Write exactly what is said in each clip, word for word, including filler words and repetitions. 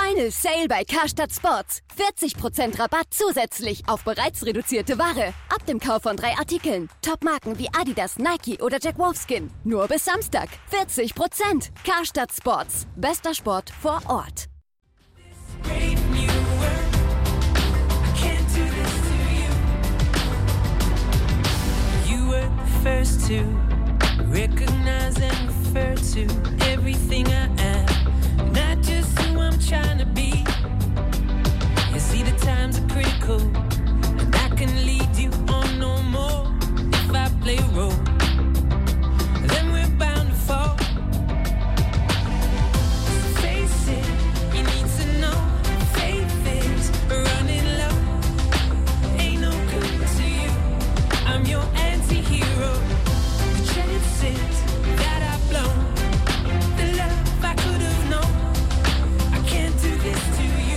Final Sale bei Karstadt Sports. vierzig Prozent Rabatt zusätzlich auf bereits reduzierte Ware. Ab dem Kauf von drei Artikeln. Top-Marken wie Adidas, Nike oder Jack Wolfskin. Nur bis Samstag. vierzig Prozent. Karstadt Sports. Bester Sport vor Ort. First to recognize and refer to everything I am, not just who I'm trying to be. You see the times are critical, and I can lead you on no more. If I play a role, then we're bound to fall. Face it, you need to know, faith is running low. Ain't no good to you, I'm your anti-hero. The chances that I've blown, the love I could have known, I can't do this to you.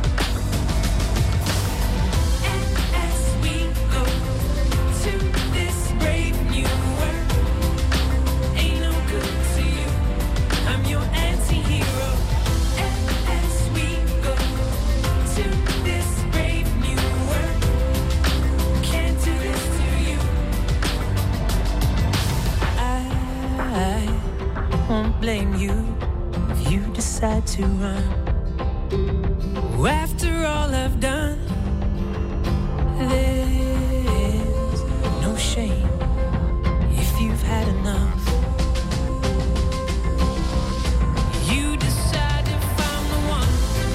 And as we go to this brave new world, ain't no good to you, I'm your anti-hero. And as we go to this brave new world, can't do this to you. I won't blame you if you decide to run. After all I've done, there's no shame if you've had enough. You decide if I'm the one.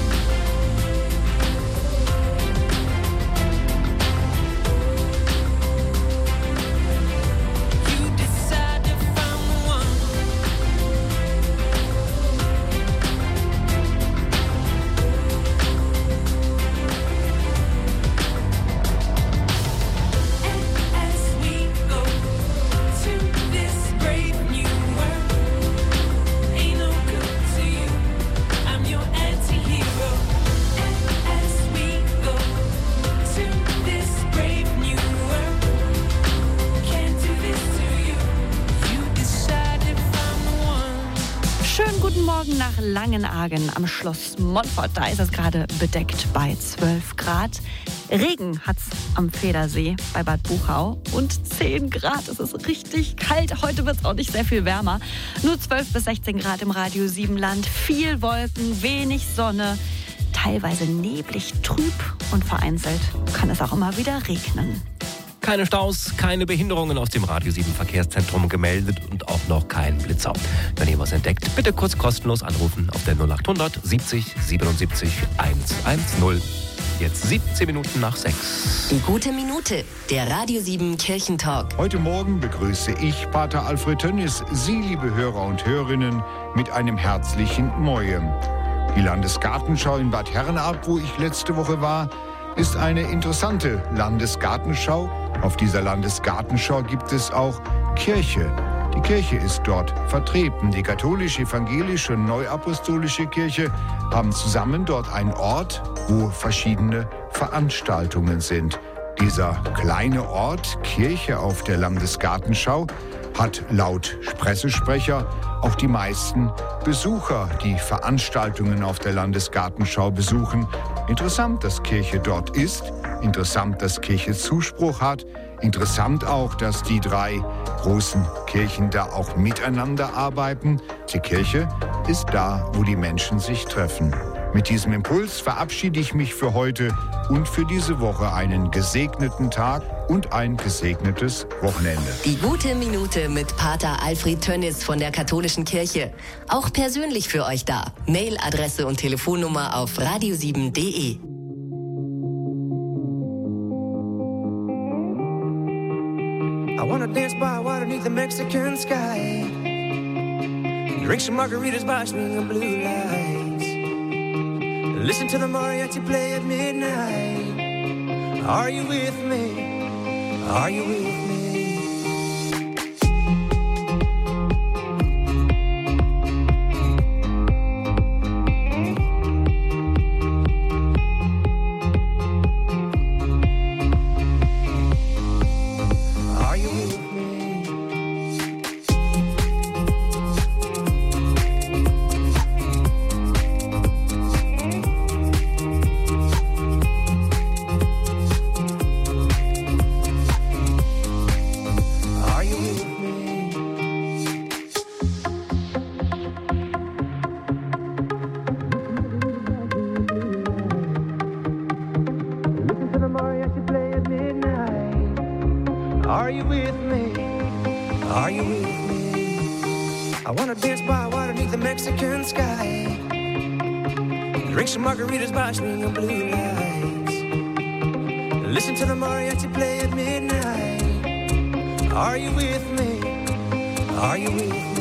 You decide if I'm the one. And as we go to this brave new world, ain't no good to you, I'm your anti-hero. And as we go to this brave new world, can't do this to you, you decide if I'm the one. Schönen guten Morgen nach Langenargen am Schloss Montfort. Da ist es gerade bedeckt bei zwölf Grad. Regen hat's am Federsee bei Bad Buchau und zehn Grad. Es ist richtig kalt. Heute wird es auch nicht sehr viel wärmer. Nur zwölf bis sechzehn Grad im Radio Siebenland. Viel Wolken, wenig Sonne, teilweise neblig, trüb und vereinzelt kann es auch immer wieder regnen. Keine Staus, keine Behinderungen aus dem Radio sieben Verkehrszentrum gemeldet und auch noch kein Blitzer. Wenn ihr was entdeckt, bitte kurz kostenlos anrufen auf der null acht hundert siebzig siebenundsiebzig hundertzehn. Jetzt siebzehn Minuten nach sechs. Die gute Minute, der Radio sieben Kirchentalk. Heute Morgen begrüße ich, Pater Alfred Tönnies, Sie, liebe Hörer und Hörerinnen, mit einem herzlichen Moin. Die Landesgartenschau in Bad Herrenalb, wo ich letzte Woche war, ist eine interessante Landesgartenschau. Auf dieser Landesgartenschau gibt es auch Kirche. Die Kirche ist dort vertreten. Die katholische, evangelische und neuapostolische Kirche haben zusammen dort einen Ort, wo verschiedene Veranstaltungen sind. Dieser kleine Ort, Kirche auf der Landesgartenschau, hat laut Pressesprecher auch die meisten Besucher, die Veranstaltungen auf der Landesgartenschau besuchen. Interessant, dass Kirche dort ist. Interessant, dass Kirche Zuspruch hat. Interessant auch, dass die drei großen Kirchen da auch miteinander arbeiten. Die Kirche ist da, wo die Menschen sich treffen. Mit diesem Impuls verabschiede ich mich für heute und für diese Woche einen gesegneten Tag und ein gesegnetes Wochenende. Die gute Minute mit Pater Alfred Tönnies von der katholischen Kirche. Auch persönlich für euch da. Mailadresse und Telefonnummer auf radio sieben punkt de. I wanna dance by water beneath the Mexican sky. Drink some margaritas by swinging blue lights. Listen to the mariachi play at midnight. Are you with me? Are you with me? wanna dance by water beneath the Mexican sky. Drink some margaritas by swinging blue lights. Listen to the mariachi play at midnight. Are you with me? Are you with me?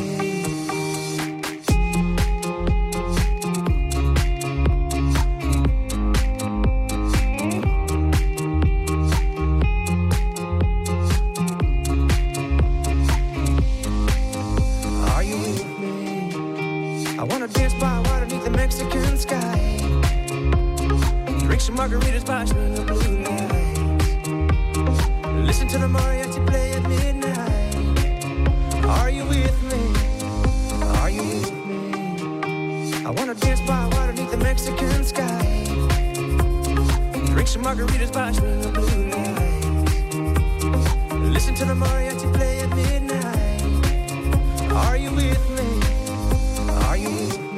Margaritas by swinging blue lights. Listen to the mariachi play at midnight. Are you with me? Are you with me? I wanna dance by water beneath the Mexican sky. Drink some margaritas by swinging blue lights. Listen to the mariachi play at midnight. Are you with me? Are you with me?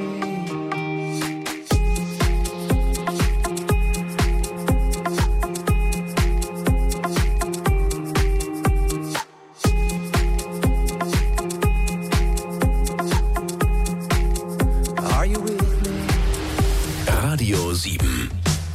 sieben.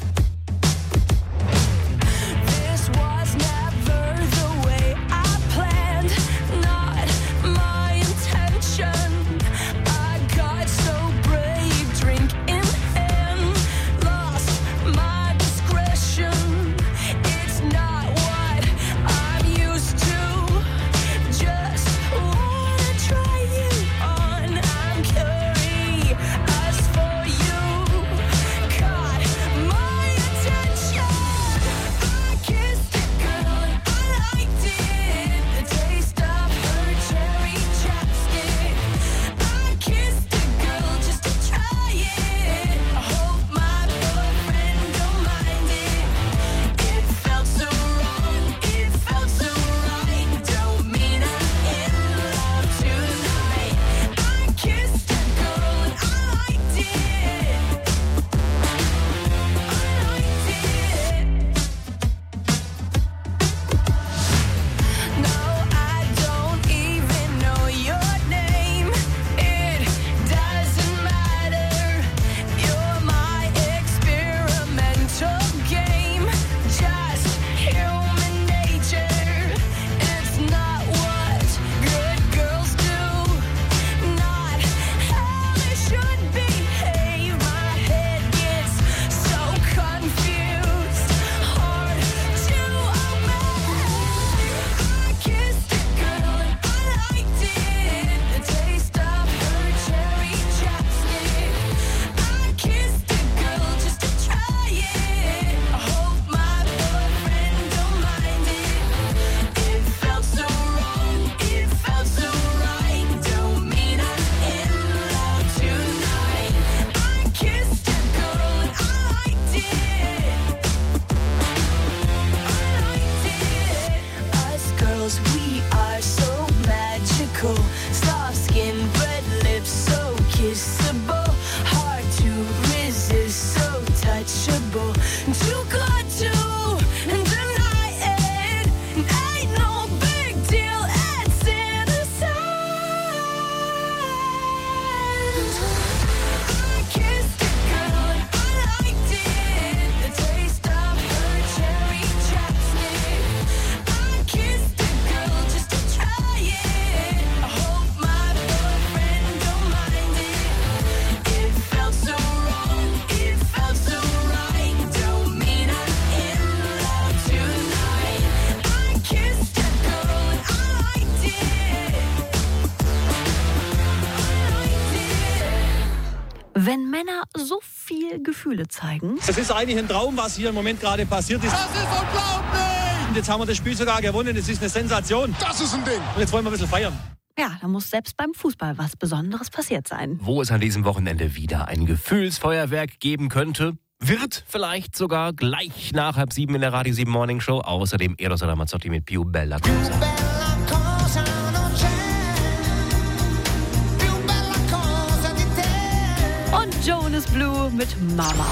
Wenn Männer so viel Gefühle zeigen. Das ist eigentlich ein Traum, was hier im Moment gerade passiert ist. Das ist unglaublich! Und jetzt haben wir das Spiel sogar gewonnen. Das ist eine Sensation. Das ist ein Ding. Und jetzt wollen wir ein bisschen feiern. Ja, da muss selbst beim Fußball was Besonderes passiert sein. Wo es an diesem Wochenende wieder ein Gefühlsfeuerwerk geben könnte, wird vielleicht sogar gleich nach halb sieben in der Radio sieben Morning Show. Außerdem Eros Ramazzotti mit Più Bella Cosa. Und Jonas Blue mit Mama.